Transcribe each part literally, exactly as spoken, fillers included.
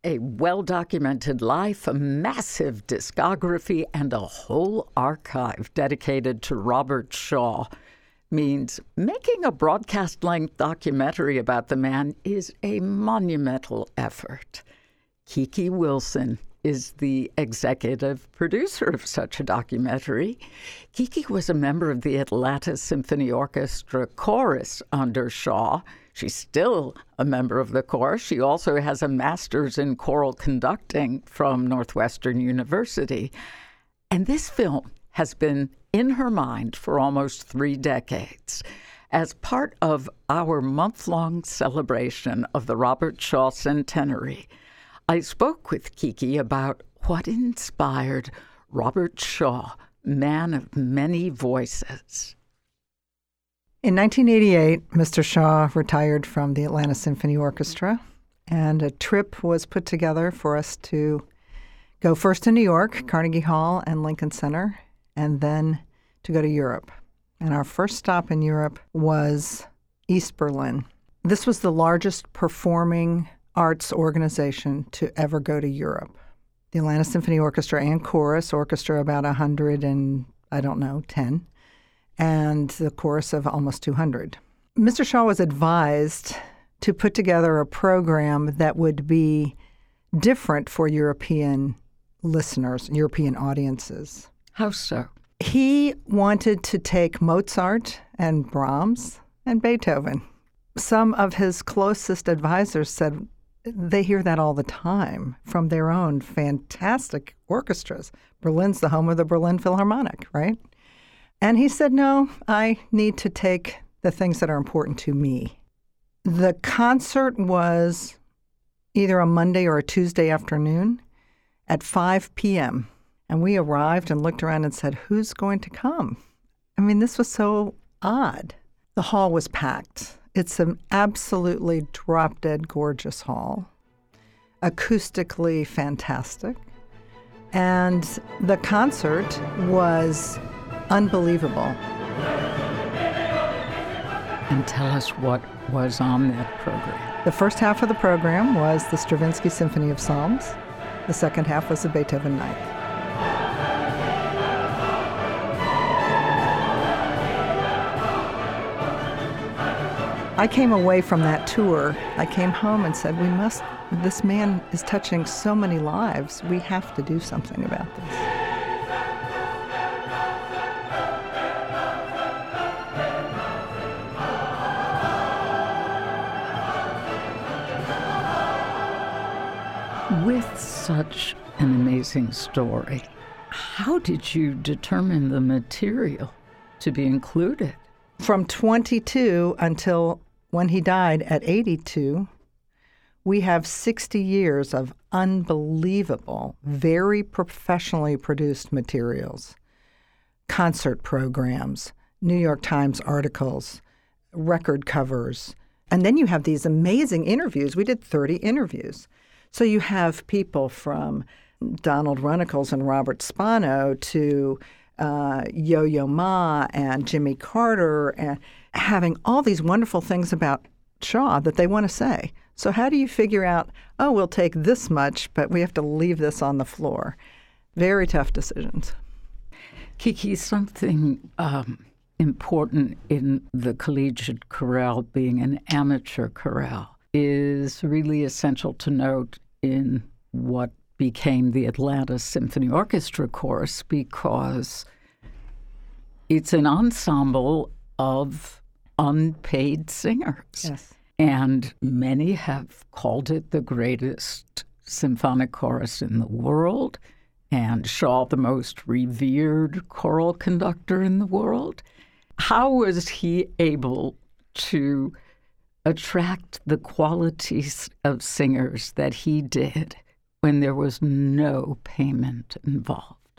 a well-documented life, a massive discography, and a whole archive dedicated to Robert Shaw means making a broadcast-length documentary about the man is a monumental effort. Kiki Wilson is the executive producer of such a documentary. Kiki was a member of the Atlanta Symphony Orchestra chorus under Shaw. She's still a member of the chorus. She also has a master's in choral conducting from Northwestern University. And this film has been in her mind for almost three decades. As part of our month-long celebration of the Robert Shaw Centenary, I spoke with Kiki about what inspired Robert Shaw, man of many voices. In nineteen eighty-eight, Mister Shaw retired from the Atlanta Symphony Orchestra, and a trip was put together for us to go first to New York, Carnegie Hall and Lincoln Center, and then to go to Europe. And our first stop in Europe was East Berlin. This was the largest performing arts organization to ever go to Europe. The Atlanta Symphony Orchestra and Chorus, orchestra about one hundred and, I don't know, ten, and the chorus of almost two hundred. Mister Shaw was advised to put together a program that would be different for European listeners, European audiences. How so? He wanted to take Mozart and Brahms and Beethoven. Some of his closest advisors said they hear that all the time from their own fantastic orchestras. Berlin's the home of the Berlin Philharmonic, right? And he said, no, I need to take the things that are important to me. The concert was either a Monday or a Tuesday afternoon at five p.m. And we arrived and looked around and said, who's going to come? I mean, this was so odd. The hall was packed. It's an absolutely drop-dead gorgeous hall, acoustically fantastic. And the concert was unbelievable. And tell us what was on that program. The first half of the program was the Stravinsky Symphony of Psalms. The second half was the Beethoven Ninth. I came away from that tour. I came home and said, we must, this man is touching so many lives. We have to do something about this. With such an amazing story, how did you determine the material to be included? From twenty-two until when he died at eighty-two, we have sixty years of unbelievable, very professionally produced materials, concert programs, New York Times articles, record covers. And then you have these amazing interviews. We did thirty interviews. So you have people from Donald Runnicles and Robert Spano to uh, Yo-Yo Ma and Jimmy Carter, and having all these wonderful things about Shaw that they want to say. So how do you figure out, oh, we'll take this much, but we have to leave this on the floor? Very tough decisions. Kiki, something um, important in the collegiate chorale being an amateur chorale is really essential to note in what became the Atlanta Symphony Orchestra Chorus, because it's an ensemble of unpaid singers. Yes. And many have called it the greatest symphonic chorus in the world, and Shaw the most revered choral conductor in the world. How was he able to attract the qualities of singers that he did when there was no payment involved?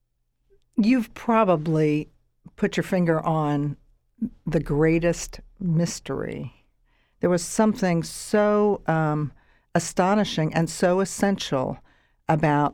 You've probably put your finger on the greatest mystery. There was something so um, astonishing and so essential about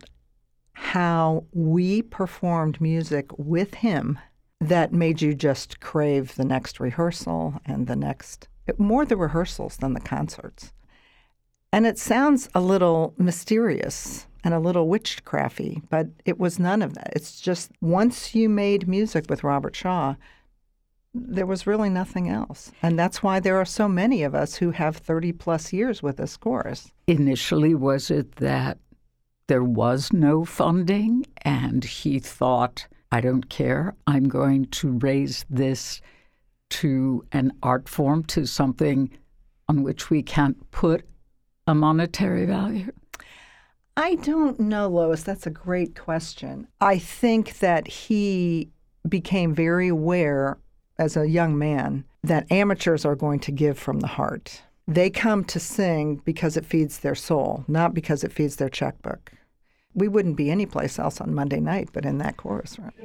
how we performed music with him that made you just crave the next rehearsal and the next, more the rehearsals than the concerts. And it sounds a little mysterious and a little witchcrafty, but it was none of that. It's just once you made music with Robert Shaw, there was really nothing else. And that's why there are so many of us who have thirty plus years with this chorus. Initially, was it that there was no funding and he thought, I don't care, I'm going to raise this to an art form, to something on which we can't put a monetary value? I don't know, Lois. That's a great question. I think that he became very aware as a young man that amateurs are going to give from the heart. They come to sing because it feeds their soul, not because it feeds their checkbook. We wouldn't be anyplace else on Monday night but in that chorus, right?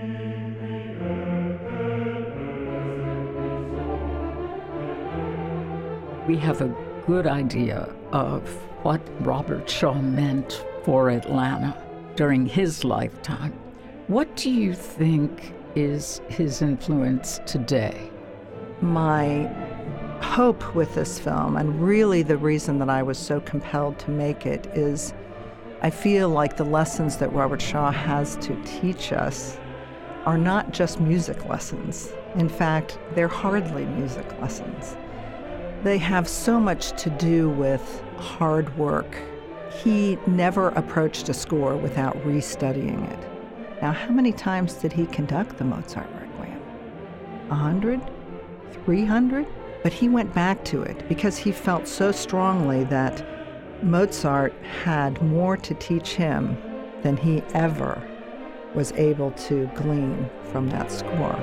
We have a good idea of what Robert Shaw meant for Atlanta during his lifetime. What do you think is his influence today? My hope with this film, and really the reason that I was so compelled to make it, is I feel like the lessons that Robert Shaw has to teach us are not just music lessons. In fact, they're hardly music lessons. They have so much to do with hard work. He never approached a score without restudying it. Now, how many times did he conduct the Mozart Requiem? A hundred? Three hundred? But he went back to it because he felt so strongly that Mozart had more to teach him than he ever was able to glean from that score.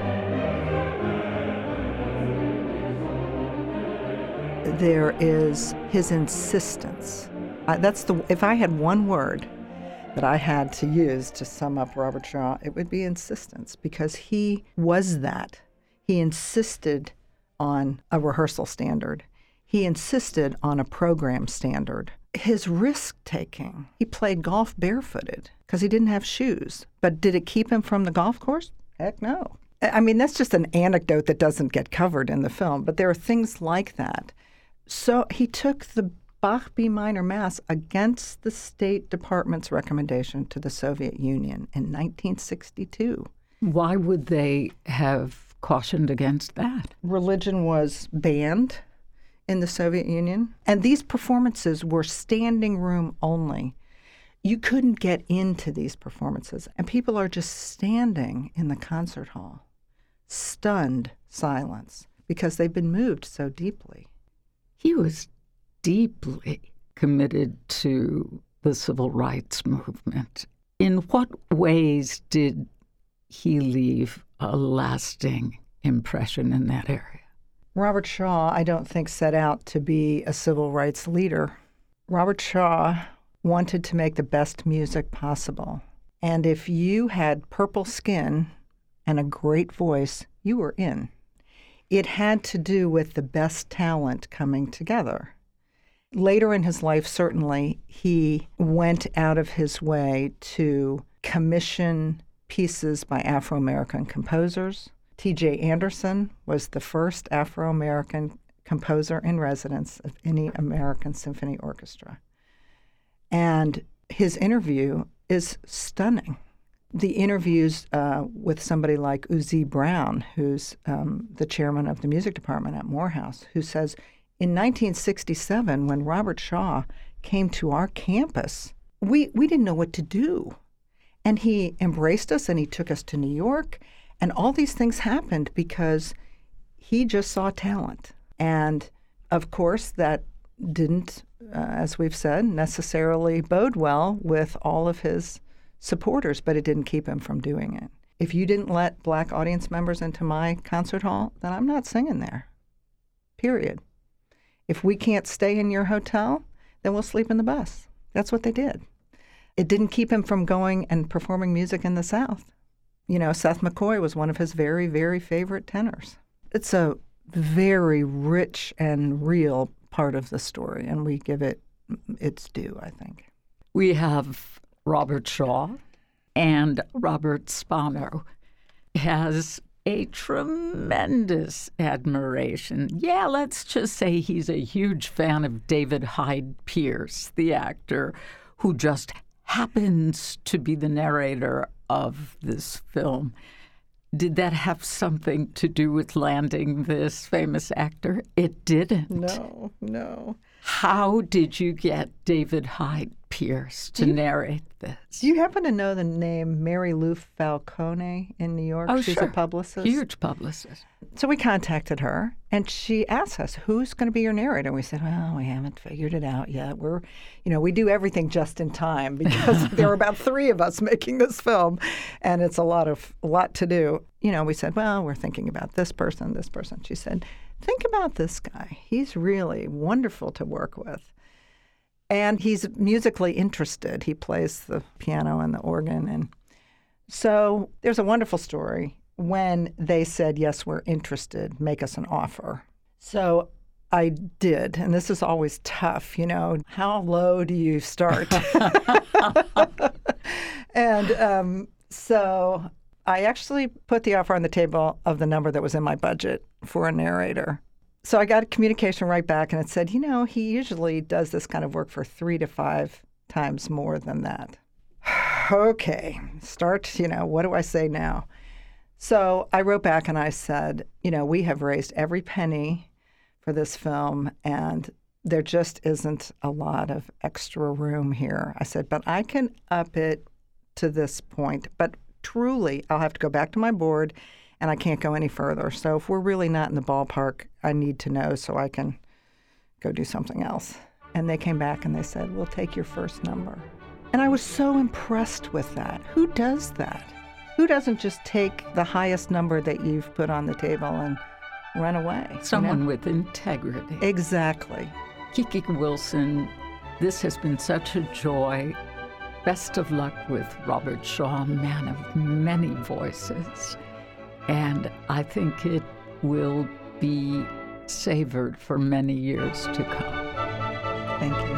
There is his insistence. I, that's the, if I had one word that I had to use to sum up Robert Shaw, it would be insistence, because he was that. He insisted on a rehearsal standard. He insisted on a program standard. His risk-taking. He played golf barefooted because he didn't have shoes. But did it keep him from the golf course? Heck no. I mean, that's just an anecdote that doesn't get covered in the film, but there are things like that. So he took the Bach B minor Mass against the State Department's recommendation to the Soviet Union in nineteen sixty-two. Why would they have cautioned against that? Religion was banned in the Soviet Union, and these performances were standing room only. You couldn't get into these performances, and people are just standing in the concert hall, stunned silence, because they've been moved so deeply. He was deeply committed to the civil rights movement. In what ways did he leave a lasting impression in that area? Robert Shaw, I don't think, set out to be a civil rights leader. Robert Shaw wanted to make the best music possible. And if you had purple skin and a great voice, you were in. It had to do with the best talent coming together. Later in his life, certainly, he went out of his way to commission pieces by Afro-American composers. T J Anderson was the first Afro-American composer in residence of any American symphony orchestra. And his interview is stunning. The interviews uh, with somebody like Uzi Brown, who's um, the chairman of the music department at Morehouse, who says, in nineteen sixty-seven, when Robert Shaw came to our campus, we, we didn't know what to do. And he embraced us and he took us to New York. And all these things happened because he just saw talent. And, of course, that didn't, uh, as we've said, necessarily bode well with all of his supporters, but it didn't keep him from doing it. If you didn't let black audience members into my concert hall, then I'm not singing there, period. If we can't stay in your hotel, then we'll sleep in the bus. That's what they did. It didn't keep him from going and performing music in the South. You know, Seth McCoy was one of his very, very favorite tenors. It's a very rich and real part of the story, and we give it its due, I think. We have Robert Shaw, and Robert Spano has a tremendous admiration. Yeah, let's just say he's a huge fan of David Hyde Pierce, the actor, who just happens to be the narrator of this film. Did that have something to do with landing this famous actor? It didn't. No, no. How did you get David Hyde Pierce to you, narrate this? Do you happen to know the name Mary Lou Falcone in New York? Oh, She's sure. a publicist. Huge publicist. So we contacted her, and she asked us, who's going to be your narrator? And we said, well, we haven't figured it out yet. We're, you know, we do everything just in time because there are about three of us making this film, and it's a lot of a lot to do. You know, we said, well, we're thinking about this person, this person. She said, think about this guy. He's really wonderful to work with. And he's musically interested. He plays the piano and the organ. And so there's a wonderful story. When they said, yes, we're interested, make us an offer. So I did. And this is always tough, you know. How low do you start? and um, so I actually put the offer on the table of the number that was in my budget for a narrator. So I got a communication right back, and it said, you know, he usually does this kind of work for three to five times more than that. Okay, start, you know, what do I say now? So I wrote back and I said, you know, we have raised every penny for this film, and there just isn't a lot of extra room here. I said, but I can up it to this point. But truly, I'll have to go back to my board, and I can't go any further. So if we're really not in the ballpark, I need to know so I can go do something else. And they came back and they said, we'll take your first number. And I was so impressed with that. Who does that? Who doesn't just take the highest number that you've put on the table and run away? Someone you know? with integrity. Exactly. Kiki Wilson, this has been such a joy. Best of luck with Robert Shaw, man of many voices. And I think it will be savored for many years to come. Thank you.